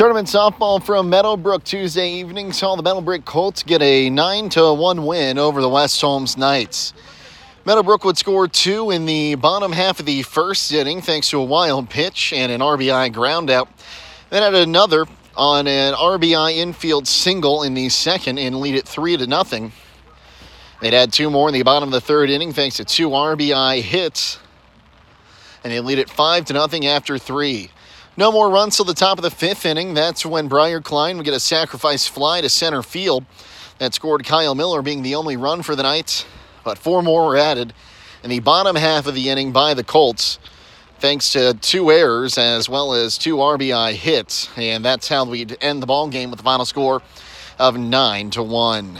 Tournament softball from Meadowbrook Tuesday evening saw the Meadowbrook Colts get a 9-1 win over the West Holmes Knights. Meadowbrook would score 2 in the bottom half of the first inning thanks to a wild pitch and an RBI groundout. Then had another on an RBI infield single in the second and lead it 3-0. They'd add 2 more in the bottom of the third inning thanks to 2 RBI hits, and they lead it 5-0 after 3. No more runs till the top of the fifth inning. That's when Briar Klein would get a sacrifice fly to center field. That scored Kyle Miller, being the only run for the Knights. But 4 more were added in the bottom half of the inning by the Colts, thanks to 2 errors as well as 2 RBI hits. And that's how we'd end the ball game with the final score of 9-1.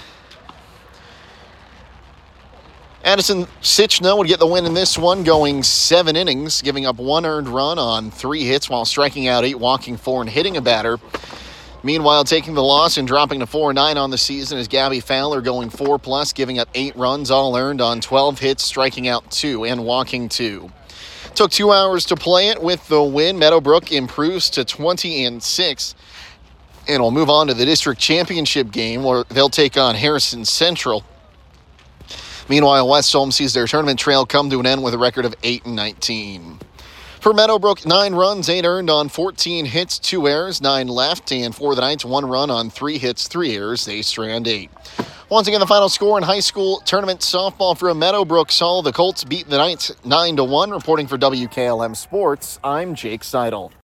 Addison Sitchno would get the win in this one, going 7 innings, giving up 1 earned run on 3 hits while striking out 8, walking 4, and hitting a batter. Meanwhile, taking the loss and dropping to 4-9 on the season is Gabby Fowler, going 4+, giving up 8 runs, all earned on 12 hits, striking out 2, and walking 2. Took 2 hours to play it. With the win, Meadowbrook improves to 20-6, and will move on to the district championship game where they'll take on Harrison Central. Meanwhile, West Holmes sees their tournament trail come to an end with a record of 8-19. For Meadowbrook, 9 runs, 8 earned on 14 hits, 2 errors, 9 left, and for the Knights, 1 run on 3 hits, 3 errors. They strand 8. Once again, the final score in high school tournament softball for Meadowbrook saw the Colts beat the Knights 9-1. Reporting for WKLM Sports, I'm Jake Seidel.